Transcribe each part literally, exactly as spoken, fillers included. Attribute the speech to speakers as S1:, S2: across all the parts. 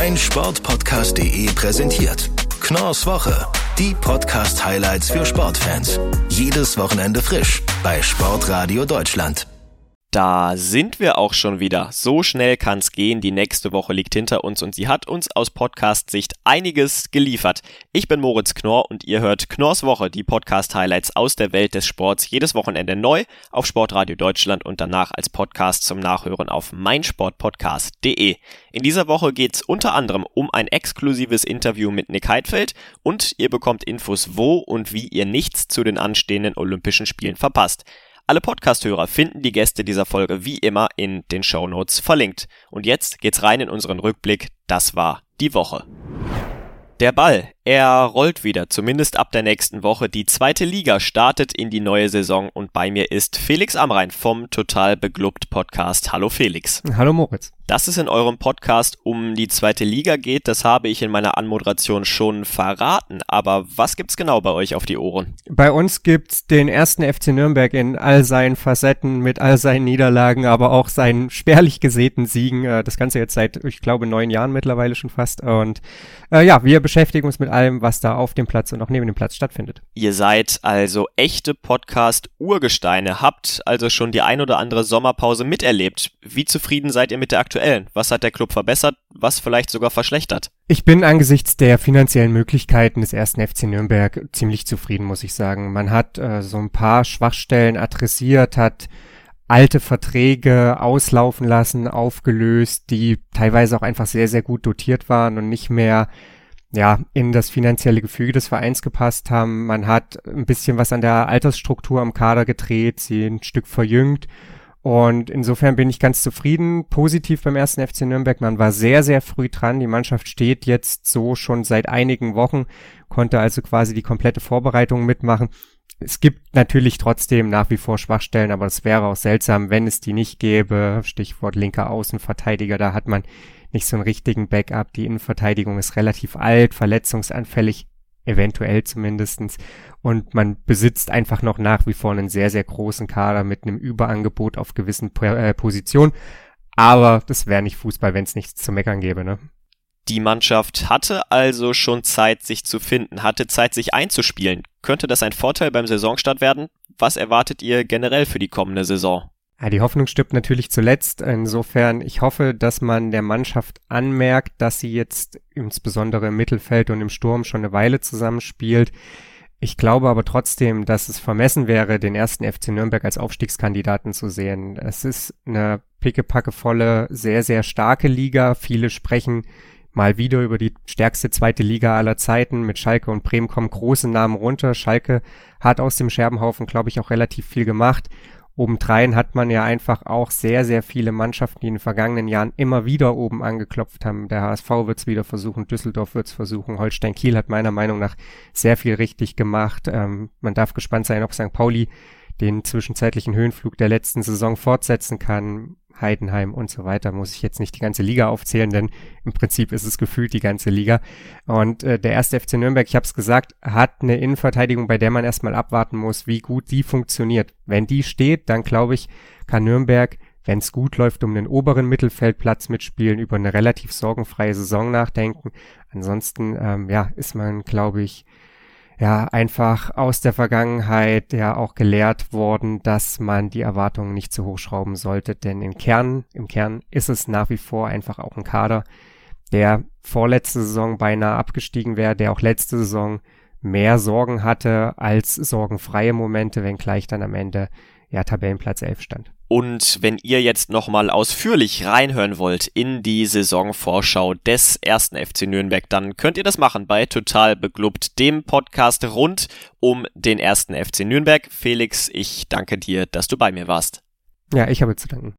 S1: mein Sport Podcast punkt de präsentiert Knorrs Woche. Die Podcast-Highlights für Sportfans. Jedes Wochenende frisch bei Sportradio Deutschland.
S2: Da sind wir auch schon wieder. So schnell kann's gehen. Die nächste Woche liegt hinter uns und sie hat uns aus Podcast-Sicht einiges geliefert. Ich bin Moritz Knorr und ihr hört Knorrs Woche, die Podcast-Highlights aus der Welt des Sports. Jedes Wochenende neu auf Sportradio Deutschland und danach als Podcast zum Nachhören auf mein Sport Podcast punkt de. In dieser Woche geht's unter anderem um ein exklusives Interview mit Nick Heidfeld und ihr bekommt Infos, wo und wie ihr nichts zu den anstehenden Olympischen Spielen verpasst. Alle Podcast-Hörer finden die Gäste dieser Folge wie immer in den Shownotes verlinkt. Und jetzt geht's rein in unseren Rückblick. Das war die Woche. Der Ball, er rollt wieder, zumindest ab der nächsten Woche. Die zweite Liga startet in die neue Saison und bei mir ist Felix Amrain vom Total Beglubbt Podcast. Hallo Felix.
S3: Hallo Moritz.
S2: Dass es in eurem Podcast um die zweite Liga geht, das habe ich in meiner Anmoderation schon verraten. Aber was gibt's genau bei euch auf die Ohren?
S3: Bei uns gibt's den ersten F C Nürnberg in all seinen Facetten, mit all seinen Niederlagen, aber auch seinen spärlich gesäten Siegen. Das Ganze jetzt seit, ich glaube, neun Jahren mittlerweile schon fast. Und äh, ja, wir beschäftigen uns mit allem, was da auf dem Platz und auch neben dem Platz stattfindet.
S2: Ihr seid also echte Podcast-Urgesteine, habt also schon die ein oder andere Sommerpause miterlebt. Wie zufrieden seid ihr mit der aktuellen? Was hat der Club verbessert, was vielleicht sogar verschlechtert?
S3: Ich bin angesichts der finanziellen Möglichkeiten des ersten F C Nürnberg ziemlich zufrieden, muss ich sagen. Man hat äh, so ein paar Schwachstellen adressiert, hat alte Verträge auslaufen lassen, aufgelöst, die teilweise auch einfach sehr, sehr gut dotiert waren und nicht mehr ja, in das finanzielle Gefüge des Vereins gepasst haben. Man hat ein bisschen was an der Altersstruktur am Kader gedreht, sie ein Stück verjüngt. Und insofern bin ich ganz zufrieden, positiv beim ersten F C Nürnberg. Man war sehr, sehr früh dran. Die Mannschaft steht jetzt so schon seit einigen Wochen, konnte also quasi die komplette Vorbereitung mitmachen. Es gibt natürlich trotzdem nach wie vor Schwachstellen, aber es wäre auch seltsam, wenn es die nicht gäbe. Stichwort linker Außenverteidiger, da hat man nicht so einen richtigen Backup. Die Innenverteidigung ist relativ alt, verletzungsanfällig, eventuell zumindestens. Und man besitzt einfach noch nach wie vor einen sehr, sehr großen Kader mit einem Überangebot auf gewissen äh, Positionen. Aber das wäre nicht Fußball, wenn es nichts zu meckern gäbe, ne?
S2: Die Mannschaft hatte also schon Zeit, sich zu finden, hatte Zeit, sich einzuspielen. Könnte das ein Vorteil beim Saisonstart werden? Was erwartet ihr generell für die kommende Saison?
S3: Ja, die Hoffnung stirbt natürlich zuletzt. Insofern, ich hoffe, dass man der Mannschaft anmerkt, dass sie jetzt insbesondere im Mittelfeld und im Sturm schon eine Weile zusammenspielt. Ich glaube aber trotzdem, dass es vermessen wäre, den ersten F C Nürnberg als Aufstiegskandidaten zu sehen. Es ist eine pickepackevolle, sehr, sehr starke Liga. Viele sprechen mal wieder über die stärkste zweite Liga aller Zeiten. Mit Schalke und Bremen kommen große Namen runter. Schalke hat aus dem Scherbenhaufen, glaube ich, auch relativ viel gemacht. Obendrein hat man ja einfach auch sehr, sehr viele Mannschaften, die in den vergangenen Jahren immer wieder oben angeklopft haben. Der H S V wird es wieder versuchen, Düsseldorf wird es versuchen, Holstein Kiel hat meiner Meinung nach sehr viel richtig gemacht. Ähm, man darf gespannt sein, ob Sankt Pauli den zwischenzeitlichen Höhenflug der letzten Saison fortsetzen kann. Heidenheim und so weiter, muss ich jetzt nicht die ganze Liga aufzählen, denn im Prinzip ist es gefühlt die ganze Liga. Und äh, der erste F C Nürnberg, ich habe es gesagt, hat eine Innenverteidigung, bei der man erstmal abwarten muss, wie gut die funktioniert. Wenn die steht, dann glaube ich, kann Nürnberg, wenn es gut läuft, um den oberen Mittelfeldplatz mitspielen, über eine relativ sorgenfreie Saison nachdenken. Ansonsten, ähm, ja, ist man, glaube ich, ja, einfach aus der Vergangenheit ja auch gelehrt worden, dass man die Erwartungen nicht zu hoch schrauben sollte, denn im Kern, im Kern ist es nach wie vor einfach auch ein Kader, der vorletzte Saison beinahe abgestiegen wäre, der auch letzte Saison mehr Sorgen hatte als sorgenfreie Momente, wenngleich dann am Ende ja Tabellenplatz elf stand.
S2: Und wenn ihr jetzt nochmal ausführlich reinhören wollt in die Saisonvorschau des ersten F C Nürnberg, dann könnt ihr das machen bei Total Beglubbt, dem Podcast rund um den ersten F C Nürnberg. Felix, ich danke dir, dass du bei mir warst.
S3: Ja, ich habe zu danken.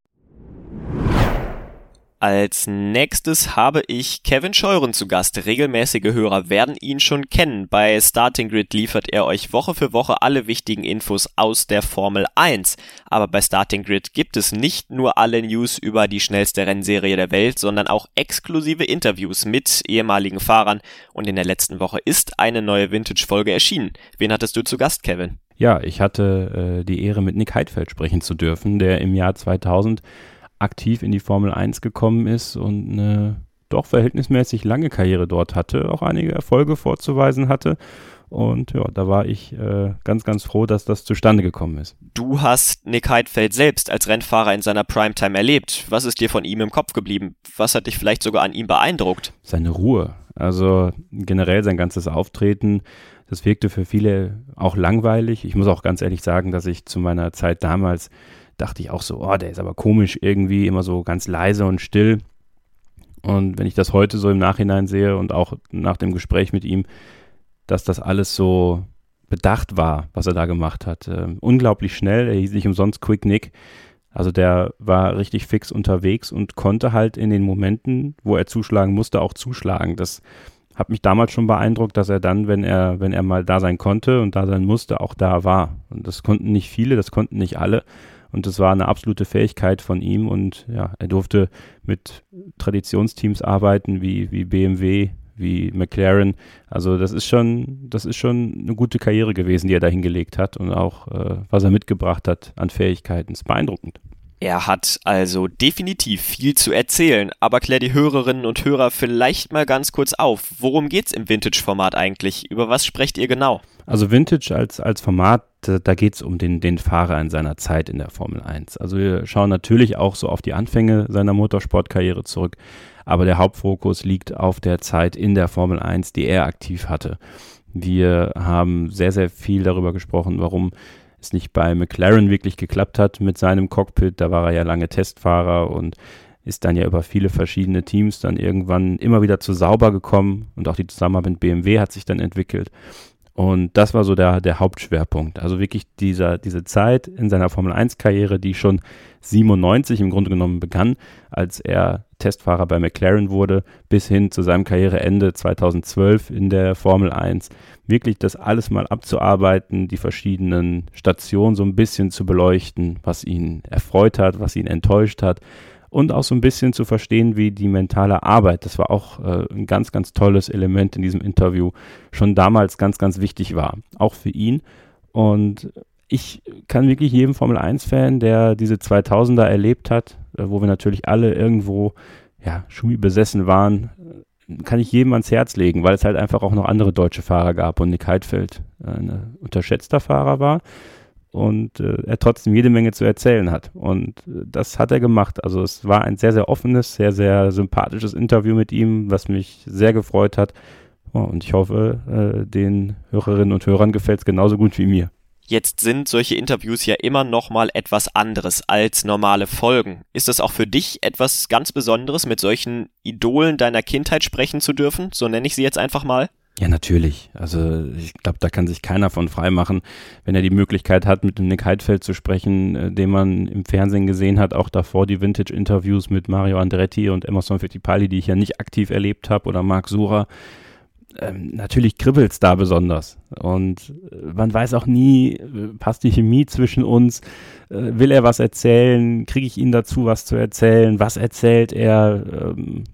S2: Als nächstes habe ich Kevin Scheuren zu Gast. Regelmäßige Hörer werden ihn schon kennen. Bei Starting Grid liefert er euch Woche für Woche alle wichtigen Infos aus der Formel eins. Aber bei Starting Grid gibt es nicht nur alle News über die schnellste Rennserie der Welt, sondern auch exklusive Interviews mit ehemaligen Fahrern. Und in der letzten Woche ist eine neue Vintage-Folge erschienen. Wen hattest du zu Gast, Kevin?
S4: Ja, ich hatte äh, die Ehre, mit Nick Heidfeld sprechen zu dürfen, der im Jahr zweitausend aktiv in die Formel eins gekommen ist und eine doch verhältnismäßig lange Karriere dort hatte, auch einige Erfolge vorzuweisen hatte. Und ja, da war ich äh, ganz, ganz froh, dass das zustande gekommen ist.
S2: Du hast Nick Heidfeld selbst als Rennfahrer in seiner Primetime erlebt. Was ist dir von ihm im Kopf geblieben? Was hat dich vielleicht sogar an ihm beeindruckt?
S4: Seine Ruhe, also generell sein ganzes Auftreten, das wirkte für viele auch langweilig. Ich muss auch ganz ehrlich sagen, dass ich zu meiner Zeit damals dachte ich auch so, oh, der ist aber komisch irgendwie, immer so ganz leise und still. Und wenn ich das heute so im Nachhinein sehe und auch nach dem Gespräch mit ihm, dass das alles so bedacht war, was er da gemacht hat. Ähm, unglaublich schnell, er hieß nicht umsonst Quick Nick. Also der war richtig fix unterwegs und konnte halt in den Momenten, wo er zuschlagen musste, auch zuschlagen. Das hat mich damals schon beeindruckt, dass er dann, wenn er, wenn er mal da sein konnte und da sein musste, auch da war. Und das konnten nicht viele, das konnten nicht alle. Und das war eine absolute Fähigkeit von ihm. Und ja, er durfte mit Traditionsteams arbeiten, wie, wie B M W, wie McLaren. Also das ist schon, das ist schon eine gute Karriere gewesen, die er da hingelegt hat und auch, äh, was er mitgebracht hat an Fähigkeiten, ist beeindruckend.
S2: Er hat also definitiv viel zu erzählen, aber klär die Hörerinnen und Hörer vielleicht mal ganz kurz auf. Worum geht's im Vintage-Format eigentlich? Über was sprecht ihr genau?
S4: Also Vintage als, als Format, da geht's um den, den Fahrer in seiner Zeit in der Formel eins. Also wir schauen natürlich auch so auf die Anfänge seiner Motorsportkarriere zurück, aber der Hauptfokus liegt auf der Zeit in der Formel eins, die er aktiv hatte. Wir haben sehr, sehr viel darüber gesprochen, warum es nicht bei McLaren wirklich geklappt hat mit seinem Cockpit. Da war er ja lange Testfahrer und ist dann ja über viele verschiedene Teams dann irgendwann immer wieder zu Sauber gekommen und auch die Zusammenarbeit mit B M W hat sich dann entwickelt. Und das war so der, der Hauptschwerpunkt. Also wirklich dieser, diese Zeit in seiner Formel eins Karriere, die schon siebenundneunzig im Grunde genommen begann, als er Testfahrer bei McLaren wurde, bis hin zu seinem Karriereende zweitausendzwölf in der Formel eins. Wirklich das alles mal abzuarbeiten, die verschiedenen Stationen so ein bisschen zu beleuchten, was ihn erfreut hat, was ihn enttäuscht hat. Und auch so ein bisschen zu verstehen, wie die mentale Arbeit, das war auch äh, ein ganz, ganz tolles Element in diesem Interview, schon damals ganz, ganz wichtig war, auch für ihn. Und ich kann wirklich jedem Formel eins Fan, der diese zweitausender erlebt hat, äh, wo wir natürlich alle irgendwo ja, Schumi besessen waren, kann ich jedem ans Herz legen, weil es halt einfach auch noch andere deutsche Fahrer gab und Nick Heidfeld äh, ein unterschätzter Fahrer war. Und äh, er trotzdem jede Menge zu erzählen hat. Und äh, das hat er gemacht. Also es war ein sehr, sehr offenes, sehr, sehr sympathisches Interview mit ihm, was mich sehr gefreut hat. Oh, und ich hoffe, äh, den Hörerinnen und Hörern gefällt es genauso gut wie mir.
S2: Jetzt sind solche Interviews ja immer noch mal etwas anderes als normale Folgen. Ist das auch für dich etwas ganz Besonderes, mit solchen Idolen deiner Kindheit sprechen zu dürfen? So nenne ich sie jetzt einfach mal.
S4: Ja, natürlich. Also ich glaube, da kann sich keiner von frei machen, wenn er die Möglichkeit hat, mit dem Nick Heidfeld zu sprechen, äh, den man im Fernsehen gesehen hat, auch davor die Vintage-Interviews mit Mario Andretti und Emerson Fittipaldi, die ich ja nicht aktiv erlebt habe, oder Marc Surer. Ähm, natürlich kribbelt's da besonders. Und äh, man weiß auch nie, äh, passt die Chemie zwischen uns, äh, will er was erzählen, kriege ich ihn dazu, was zu erzählen, was erzählt er, ähm,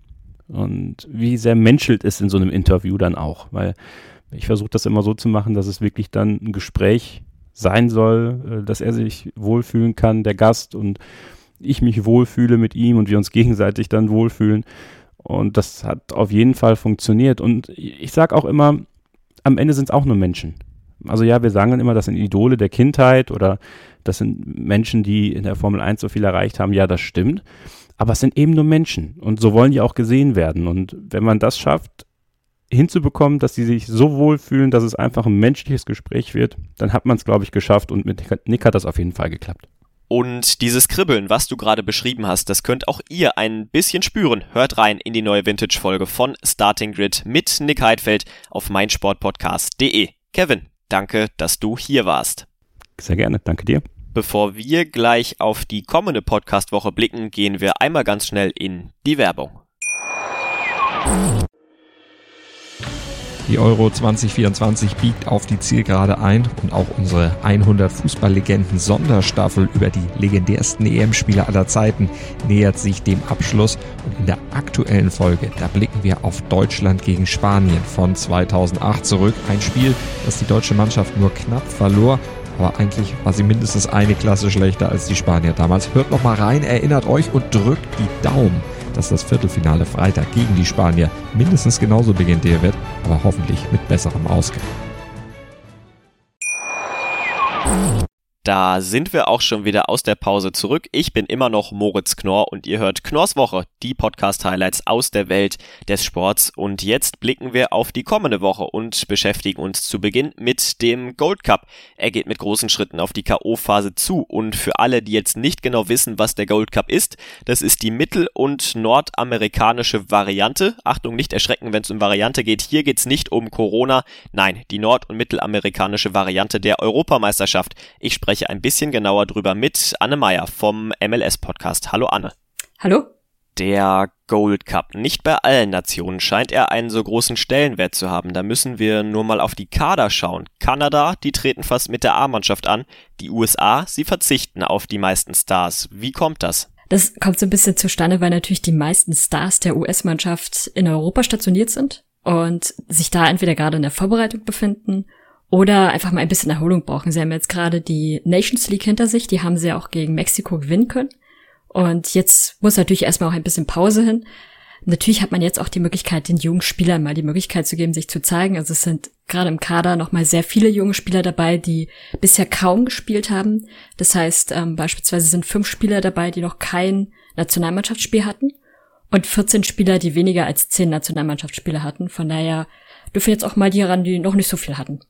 S4: und wie sehr menschelt es in so einem Interview dann auch, weil ich versuche das immer so zu machen, dass es wirklich dann ein Gespräch sein soll, dass er sich wohlfühlen kann, der Gast, und ich mich wohlfühle mit ihm und wir uns gegenseitig dann wohlfühlen, und das hat auf jeden Fall funktioniert. Und ich sage auch immer, am Ende sind es auch nur Menschen. Also ja, wir sagen dann immer, das sind Idole der Kindheit oder das sind Menschen, die in der Formel eins so viel erreicht haben. Ja, das stimmt. Aber es sind eben nur Menschen und so wollen die auch gesehen werden. Und wenn man das schafft, hinzubekommen, dass sie sich so wohlfühlen, dass es einfach ein menschliches Gespräch wird, dann hat man es, glaube ich, geschafft, und mit Nick hat das auf jeden Fall geklappt.
S2: Und dieses Kribbeln, was du gerade beschrieben hast, das könnt auch ihr ein bisschen spüren. Hört rein in die neue Vintage-Folge von Starting Grid mit Nick Heidfeld auf meinsportpodcast punkt de. Kevin, danke, dass du hier warst.
S4: Sehr gerne, danke dir.
S2: Bevor wir gleich auf die kommende Podcast-Woche blicken, gehen wir einmal ganz schnell in die Werbung.
S5: Die Euro zwanzig vierundzwanzig biegt auf die Zielgerade ein und auch unsere hundert Fußballlegenden-Sonderstaffel über die legendärsten E M-Spieler aller Zeiten nähert sich dem Abschluss. Und in der aktuellen Folge, da blicken wir auf Deutschland gegen Spanien von zweitausendacht zurück. Ein Spiel, das die deutsche Mannschaft nur knapp verlor. Aber eigentlich war sie mindestens eine Klasse schlechter als die Spanier damals. Hört noch mal rein, erinnert euch und drückt die Daumen. dass das Viertelfinale Freitag gegen die Spanier mindestens genauso legendär wird, aber hoffentlich mit besserem Ausgang.
S2: Da sind wir auch schon wieder aus der Pause zurück. Ich bin immer noch Moritz Knorr und ihr hört Knorrs Woche, die Podcast-Highlights aus der Welt des Sports. Und jetzt blicken wir auf die kommende Woche und beschäftigen uns zu Beginn mit dem Gold Cup. Er geht mit großen Schritten auf die K O-Phase zu. Und für alle, die jetzt nicht genau wissen, was der Gold Cup ist, das ist die mittel- und nordamerikanische Variante. Achtung, nicht erschrecken, wenn es um Variante geht. Hier geht es nicht um Corona. Nein, die nord- und mittelamerikanische Variante der Europameisterschaft. Ich spreche ein bisschen genauer drüber mit Anne Meyer vom M L S-Podcast. Hallo Anne.
S6: Hallo.
S2: Der Gold Cup. Nicht bei allen Nationen scheint er einen so großen Stellenwert zu haben. Da müssen wir nur mal auf die Kader schauen. Kanada, die treten fast mit der A-Mannschaft an. Die U S A, sie verzichten auf die meisten Stars. Wie kommt das?
S6: Das kommt so ein bisschen zustande, weil natürlich die meisten Stars der U S-Mannschaft in Europa stationiert sind und sich da entweder gerade in der Vorbereitung befinden oder einfach mal ein bisschen Erholung brauchen. Sie haben jetzt gerade die Nations League hinter sich, die haben sie ja auch gegen Mexiko gewinnen können. Und jetzt muss natürlich erstmal auch ein bisschen Pause hin. Natürlich hat man jetzt auch die Möglichkeit, den jungen Spielern mal die Möglichkeit zu geben, sich zu zeigen. Also es sind gerade im Kader nochmal sehr viele junge Spieler dabei, die bisher kaum gespielt haben. Das heißt, ähm, beispielsweise sind fünf Spieler dabei, die noch kein Nationalmannschaftsspiel hatten und vierzehn Spieler, die weniger als zehn Nationalmannschaftsspiele hatten. Von daher dürfen jetzt auch mal die ran, die noch nicht so viel hatten.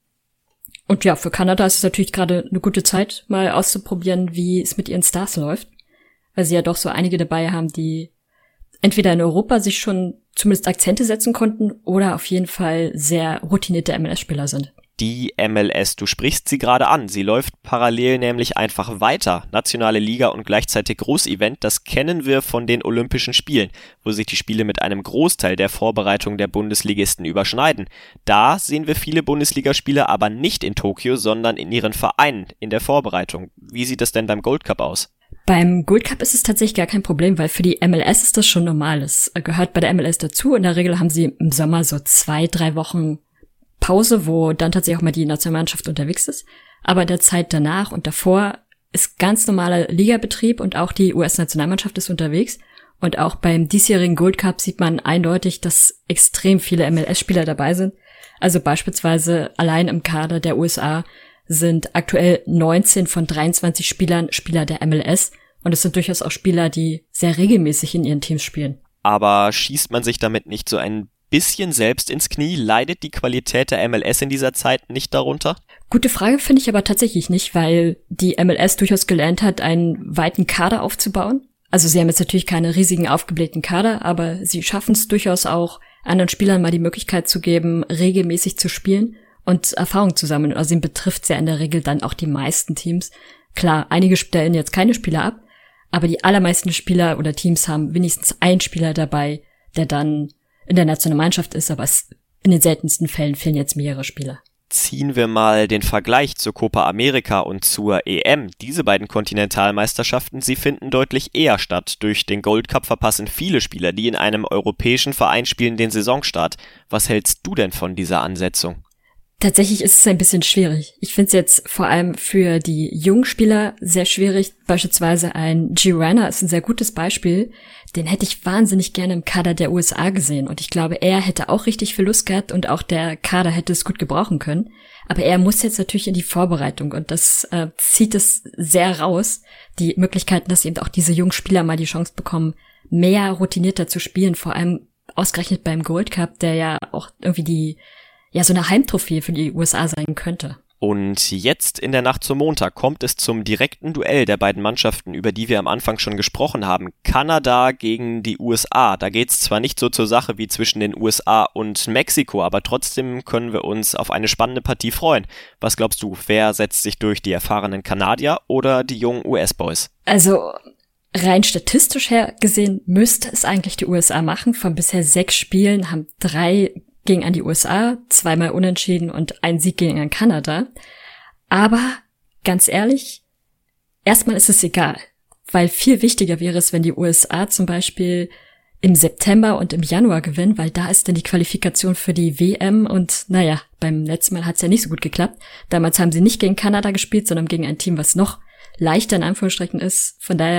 S6: Und ja, für Kanada ist es natürlich gerade eine gute Zeit, mal auszuprobieren, wie es mit ihren Stars läuft. Weil sie ja doch so einige dabei haben, die entweder in Europa sich schon zumindest Akzente setzen konnten oder auf jeden Fall sehr routinierte M L S-Spieler sind.
S2: Die M L S, du sprichst sie gerade an. Sie läuft parallel nämlich einfach weiter. Nationale Liga und gleichzeitig Großevent, das kennen wir von den Olympischen Spielen, wo sich die Spiele mit einem Großteil der Vorbereitung der Bundesligisten überschneiden. Da sehen wir viele Bundesligaspieler aber nicht in Tokio, sondern in ihren Vereinen in der Vorbereitung. Wie sieht das denn beim Gold Cup aus?
S6: Beim Gold Cup ist es tatsächlich gar kein Problem, weil für die M L S ist das schon normal. Es gehört bei der M L S dazu. In der Regel haben sie im Sommer so zwei, drei Wochen Pause, wo dann tatsächlich auch mal die Nationalmannschaft unterwegs ist. Aber in der Zeit danach und davor ist ganz normaler Ligabetrieb und auch die U S-Nationalmannschaft ist unterwegs. Und auch beim diesjährigen Gold Cup sieht man eindeutig, dass extrem viele M L S-Spieler dabei sind. Also beispielsweise allein im Kader der U S A sind aktuell neunzehn von dreiundzwanzig Spielern Spieler der M L S. Und es sind durchaus auch Spieler, die sehr regelmäßig in ihren Teams spielen.
S2: Aber schießt man sich damit nicht so ein bisschen selbst ins Knie? Leidet die Qualität der M L S in dieser Zeit nicht darunter?
S6: Gute Frage, finde ich aber tatsächlich nicht, weil die M L S durchaus gelernt hat, einen weiten Kader aufzubauen. Also sie haben jetzt natürlich keine riesigen aufgeblähten Kader, aber sie schaffen es durchaus auch, anderen Spielern mal die Möglichkeit zu geben, regelmäßig zu spielen und Erfahrung zu sammeln. Also ihn betrifft es ja in der Regel dann auch die meisten Teams. Klar, einige stellen jetzt keine Spieler ab, aber die allermeisten Spieler oder Teams haben wenigstens einen Spieler dabei, der dann in der Nationalmannschaft ist, aber es, in den seltensten Fällen fehlen jetzt mehrere Spieler.
S2: Ziehen wir mal den Vergleich zur Copa America und zur E M. Diese beiden Kontinentalmeisterschaften, sie finden deutlich eher statt. Durch den Gold Cup verpassen viele Spieler, die in einem europäischen Verein spielen, den Saisonstart. Was hältst du denn von dieser Ansetzung?
S6: Tatsächlich ist es ein bisschen schwierig. Ich finde es jetzt vor allem für die jungen Spieler sehr schwierig. Beispielsweise ein Gio Reyna ist ein sehr gutes Beispiel. Den hätte ich wahnsinnig gerne im Kader der U S A gesehen. Und ich glaube, er hätte auch richtig viel Lust gehabt und auch der Kader hätte es gut gebrauchen können. Aber er muss jetzt natürlich in die Vorbereitung und das äh, zieht es sehr raus. Die Möglichkeiten, dass eben auch diese jungen Spieler mal die Chance bekommen, mehr routinierter zu spielen. Vor allem ausgerechnet beim Gold Cup, der ja auch irgendwie die ja so eine Heimtrophäe für die U S A sein könnte.
S2: Und jetzt in der Nacht zum Montag kommt es zum direkten Duell der beiden Mannschaften, über die wir am Anfang schon gesprochen haben. Kanada gegen die U S A. Da geht's zwar nicht so zur Sache wie zwischen den U S A und Mexiko, aber trotzdem können wir uns auf eine spannende Partie freuen. Was glaubst du, wer setzt sich durch, die erfahrenen Kanadier oder die jungen U S-Boys?
S6: Also rein statistisch her gesehen müsste es eigentlich die U S A machen. Von bisher sechs Spielen haben drei gegen an die U S A, zweimal unentschieden und ein Sieg gegen an Kanada. Aber ganz ehrlich, erstmal ist es egal, weil viel wichtiger wäre es, wenn die U S A zum Beispiel im September und im Januar gewinnen, weil da ist dann die Qualifikation für die W M und naja, beim letzten Mal hat es ja nicht so gut geklappt. Damals haben sie nicht gegen Kanada gespielt, sondern gegen ein Team, was noch leichter in Anführungsstrichen ist. Von daher,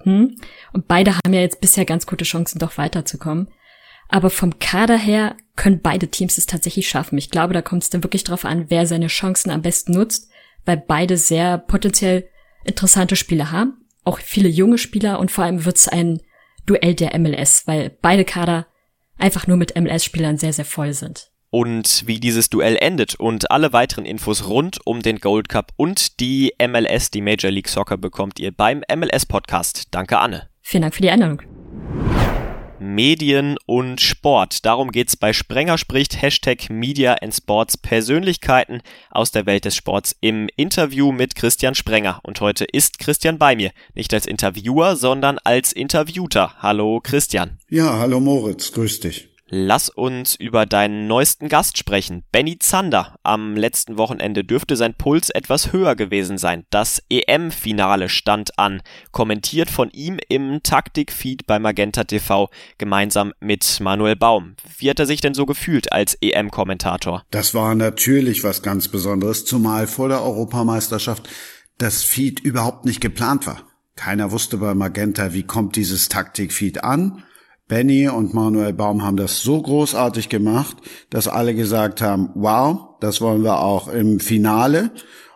S6: Hm? Und beide haben ja jetzt bisher ganz gute Chancen, doch weiterzukommen. Aber vom Kader her können beide Teams es tatsächlich schaffen. Ich glaube, da kommt es dann wirklich drauf an, wer seine Chancen am besten nutzt, weil beide sehr potenziell interessante Spieler haben. Auch viele junge Spieler und vor allem wird es ein Duell der M L S, weil beide Kader einfach nur mit M L S-Spielern sehr, sehr voll sind.
S2: Und wie dieses Duell endet und alle weiteren Infos rund um den Gold Cup und die M L S, die Major League Soccer, bekommt ihr beim M L S-Podcast. Danke, Anne.
S6: Vielen Dank für die Einladung.
S2: Medien und Sport. Darum geht's bei Sprenger spricht, Hashtag Media and Sports, Persönlichkeiten aus der Welt des Sports im Interview mit Christian Sprenger. Und heute ist Christian bei mir. Nicht als Interviewer, sondern als Interviewter. Hallo Christian.
S7: Ja, hallo Moritz, grüß dich.
S2: Lass uns über deinen neuesten Gast sprechen. Benny Zander. Am letzten Wochenende dürfte sein Puls etwas höher gewesen sein. Das E M-Finale stand an. Kommentiert von ihm im Taktikfeed bei Magenta T V gemeinsam mit Manuel Baum. Wie hat er sich denn so gefühlt als E M-Kommentator?
S7: Das war natürlich was ganz Besonderes, zumal vor der Europameisterschaft das Feed überhaupt nicht geplant war. Keiner wusste bei Magenta, wie kommt dieses Taktikfeed an. Benny und Manuel Baum haben das so großartig gemacht, dass alle gesagt haben, wow, das wollen wir auch im Finale.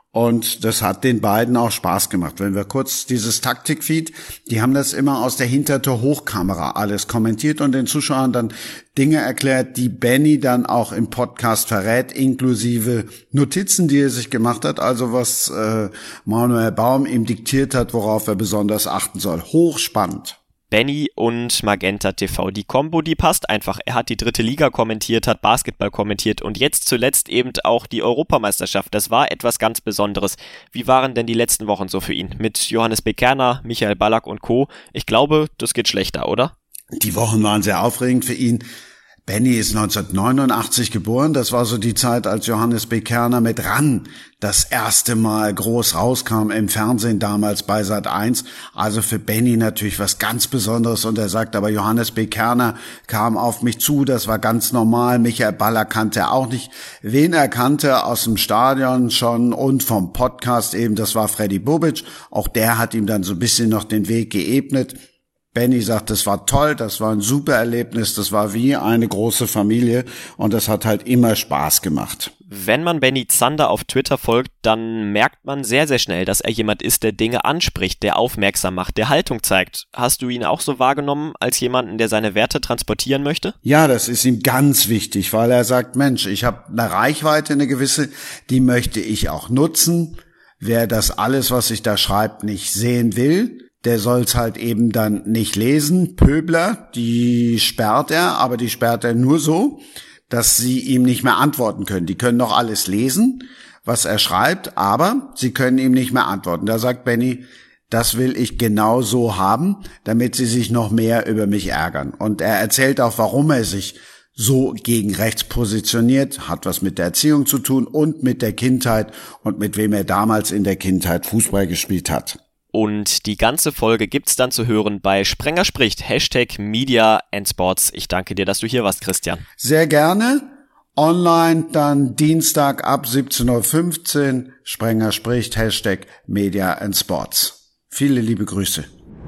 S7: Und das hat den beiden auch Spaß gemacht. Wenn wir kurz dieses Taktikfeed, die haben das immer aus der Hintertor-Hochkamera alles kommentiert und den Zuschauern dann Dinge erklärt, die Benny dann auch im Podcast verrät, inklusive Notizen, die er sich gemacht hat, also was äh, Manuel Baum ihm diktiert hat, worauf er besonders achten soll. Hochspannend.
S2: Benny und Magenta T V. Die Kombo, die passt einfach. Er hat die dritte Liga kommentiert, hat Basketball kommentiert und jetzt zuletzt eben auch die Europameisterschaft. Das war etwas ganz Besonderes. Wie waren denn die letzten Wochen so für ihn? Mit Johannes B. Kerner, Michael Ballack und Co. Ich glaube, das geht schlechter, oder?
S7: Die Wochen waren sehr aufregend für ihn. Benny ist neunzehnhundertneunundachtzig geboren. Das war so die Zeit, als Johannes B. Kerner mit Ran das erste Mal groß rauskam im Fernsehen, damals bei Sat eins. Also für Benny natürlich was ganz Besonderes. Und er sagt, aber Johannes B. Kerner kam auf mich zu, das war ganz normal. Michael Baller kannte er auch nicht. Wen er kannte aus dem Stadion schon und vom Podcast eben, das war Freddy Bubic. Auch der hat ihm dann so ein bisschen noch den Weg geebnet. Benny sagt, das war toll, das war ein super Erlebnis, das war wie eine große Familie und das hat halt immer Spaß gemacht.
S2: Wenn man Benny Zander auf Twitter folgt, dann merkt man sehr, sehr schnell, dass er jemand ist, der Dinge anspricht, der aufmerksam macht, der Haltung zeigt. Hast du ihn auch so wahrgenommen als jemanden, der seine Werte transportieren möchte?
S7: Ja, das ist ihm ganz wichtig, weil er sagt, Mensch, ich habe eine Reichweite, eine gewisse, die möchte ich auch nutzen. Wer das alles, was ich da schreibe, nicht sehen will, der soll's halt eben dann nicht lesen. Pöbler, die sperrt er, aber die sperrt er nur so, dass sie ihm nicht mehr antworten können. Die können noch alles lesen, was er schreibt, aber sie können ihm nicht mehr antworten. Da sagt Benny, das will ich genau so haben, damit sie sich noch mehr über mich ärgern. Und er erzählt auch, warum er sich so gegen rechts positioniert, hat was mit der Erziehung zu tun und mit der Kindheit und mit wem er damals in der Kindheit Fußball gespielt hat.
S2: Und die ganze Folge gibt's dann zu hören bei Sprenger spricht, Hashtag Media and Sports. Ich danke dir, dass du hier warst, Christian.
S7: Sehr gerne. Online dann Dienstag ab siebzehn Uhr fünfzehn. Sprenger spricht, Hashtag Media and Sports. Viele liebe Grüße.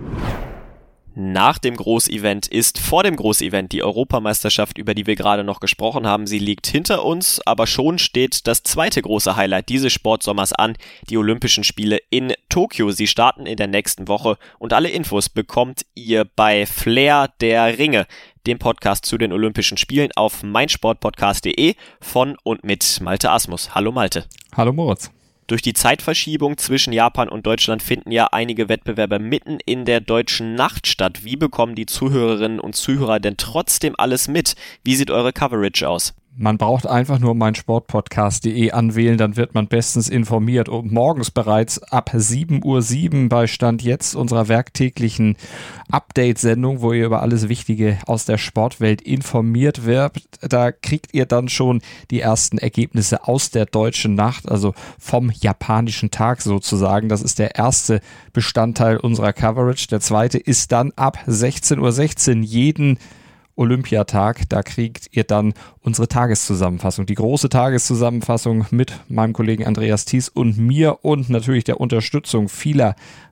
S2: Nach dem Großevent ist vor dem Großevent die Europameisterschaft, über die wir gerade noch gesprochen haben. Sie liegt hinter uns, aber schon steht das zweite große Highlight dieses Sportsommers an, die Olympischen Spiele in Tokio. Sie starten in der nächsten Woche und alle Infos bekommt ihr bei Flair der Ringe, dem Podcast zu den Olympischen Spielen auf meinsportpodcast punkt de von und mit Malte Asmus. Hallo Malte.
S5: Hallo Moritz.
S2: Durch die Zeitverschiebung zwischen Japan und Deutschland finden ja einige Wettbewerbe mitten in der deutschen Nacht statt. Wie bekommen die Zuhörerinnen und Zuhörer denn trotzdem alles mit? Wie sieht eure Coverage aus?
S5: Man braucht einfach nur meinsportpodcast punkt de anwählen, dann wird man bestens informiert. Und morgens bereits ab sieben Uhr sieben bei Stand jetzt unserer werktäglichen Update-Sendung, wo ihr über alles Wichtige aus der Sportwelt informiert werdet. Da kriegt ihr dann schon die ersten Ergebnisse aus der deutschen Nacht, also vom japanischen Tag sozusagen. Das ist der erste Bestandteil unserer Coverage. Der zweite ist dann ab sechzehn Uhr sechzehn jeden Olympiatag, da kriegt ihr dann unsere Tageszusammenfassung, die große Tageszusammenfassung mit meinem Kollegen Andreas Thies und mir und natürlich der Unterstützung vieler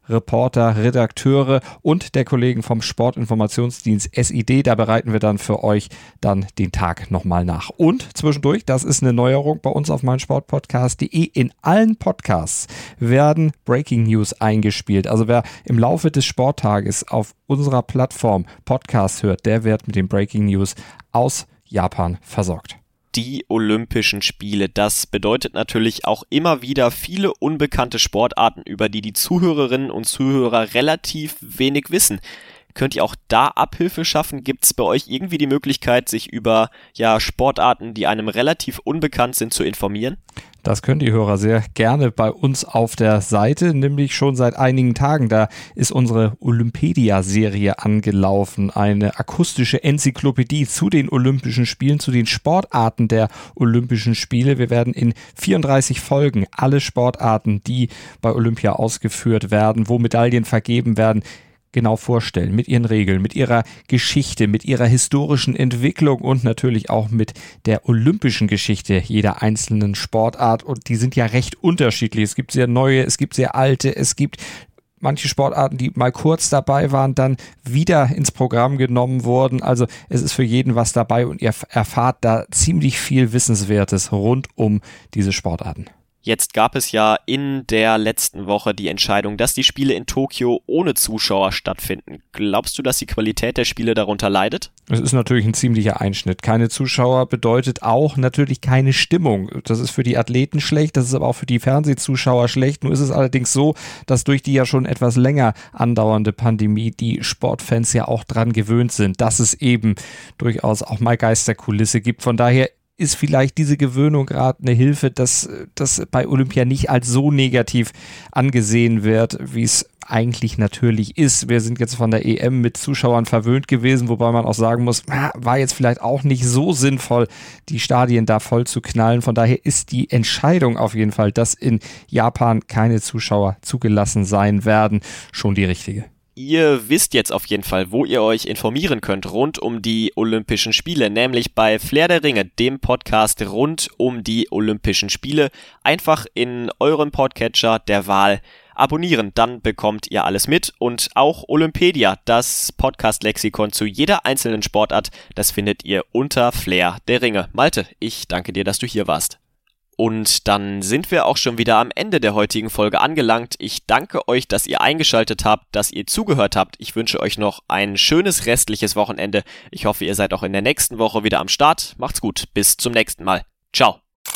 S5: Reporter, Redakteure und der Kollegen vom Sportinformationsdienst S I D. Da bereiten wir dann für euch dann den Tag nochmal nach. Und zwischendurch, das ist eine Neuerung bei uns auf meinsportpodcast punkt de, in allen Podcasts werden Breaking News eingespielt. Also wer im Laufe des Sporttages auf unserer Plattform Podcast hört, der wird mit den Breaking News aus Japan versorgt.
S2: Die Olympischen Spiele, das bedeutet natürlich auch immer wieder viele unbekannte Sportarten, über die die Zuhörerinnen und Zuhörer relativ wenig wissen. Könnt ihr auch da Abhilfe schaffen? Gibt es bei euch irgendwie die Möglichkeit, sich über ja, Sportarten, die einem relativ unbekannt sind, zu informieren?
S5: Das können die Hörer sehr gerne bei uns auf der Seite, nämlich schon seit einigen Tagen. Da ist unsere Olympedia-Serie angelaufen, eine akustische Enzyklopädie zu den Olympischen Spielen, zu den Sportarten der Olympischen Spiele. Wir werden in vierunddreißig Folgen alle Sportarten, die bei Olympia ausgeführt werden, wo Medaillen vergeben werden, genau vorstellen, mit ihren Regeln, mit ihrer Geschichte, mit ihrer historischen Entwicklung und natürlich auch mit der olympischen Geschichte jeder einzelnen Sportart. Und die sind ja recht unterschiedlich. Es gibt sehr neue, es gibt sehr alte, es gibt manche Sportarten, die mal kurz dabei waren, dann wieder ins Programm genommen wurden. Also es ist für jeden was dabei und ihr erfahrt da ziemlich viel Wissenswertes rund um diese Sportarten.
S2: Jetzt gab es ja in der letzten Woche die Entscheidung, dass die Spiele in Tokio ohne Zuschauer stattfinden. Glaubst du, dass die Qualität der Spiele darunter leidet?
S5: Es ist natürlich ein ziemlicher Einschnitt. Keine Zuschauer bedeutet auch natürlich keine Stimmung. Das ist für die Athleten schlecht, das ist aber auch für die Fernsehzuschauer schlecht. Nur ist es allerdings so, dass durch die ja schon etwas länger andauernde Pandemie die Sportfans ja auch dran gewöhnt sind, dass es eben durchaus auch mal Geisterkulisse gibt. Von daher ist vielleicht diese Gewöhnung gerade eine Hilfe, dass das bei Olympia nicht als so negativ angesehen wird, wie es eigentlich natürlich ist. Wir sind jetzt von der E M mit Zuschauern verwöhnt gewesen, wobei man auch sagen muss, war jetzt vielleicht auch nicht so sinnvoll, die Stadien da voll zu knallen. Von daher ist die Entscheidung auf jeden Fall, dass in Japan keine Zuschauer zugelassen sein werden, schon die richtige.
S2: Ihr wisst jetzt auf jeden Fall, wo ihr euch informieren könnt rund um die Olympischen Spiele, nämlich bei Flair der Ringe, dem Podcast rund um die Olympischen Spiele. Einfach in eurem Podcatcher der Wahl abonnieren, dann bekommt ihr alles mit. Und auch Olympedia, das Podcast-Lexikon zu jeder einzelnen Sportart, das findet ihr unter Flair der Ringe. Malte, ich danke dir, dass du hier warst. Und dann sind wir auch schon wieder am Ende der heutigen Folge angelangt. Ich danke euch, dass ihr eingeschaltet habt, dass ihr zugehört habt. Ich wünsche euch noch ein schönes restliches Wochenende. Ich hoffe, ihr seid auch in der nächsten Woche wieder am Start. Macht's gut, bis zum nächsten Mal. Ciao.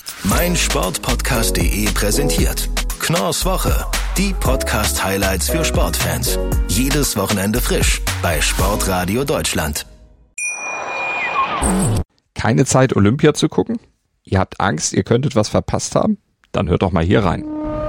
S1: meinsportpodcast punkt de präsentiert Knorrs Woche. Die Podcast-Highlights für Sportfans. Jedes Wochenende frisch bei Sportradio Deutschland.
S5: Keine Zeit, Olympia zu gucken? Ihr habt Angst, ihr könntet was verpasst haben? Dann hört doch mal hier rein.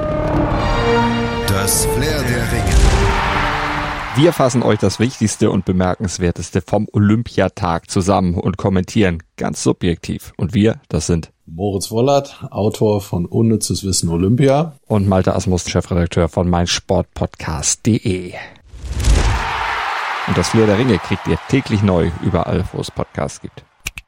S8: Das Flair der Ringe.
S5: Wir fassen euch das Wichtigste und Bemerkenswerteste vom Olympiatag zusammen und kommentieren ganz subjektiv. Und wir, das sind
S9: Moritz Wollert, Autor von Unnützes Wissen Olympia.
S5: Und Malte Asmus, Chefredakteur von meinsportpodcast punkt de. Und das Flair der Ringe kriegt ihr täglich neu überall, wo es Podcasts gibt.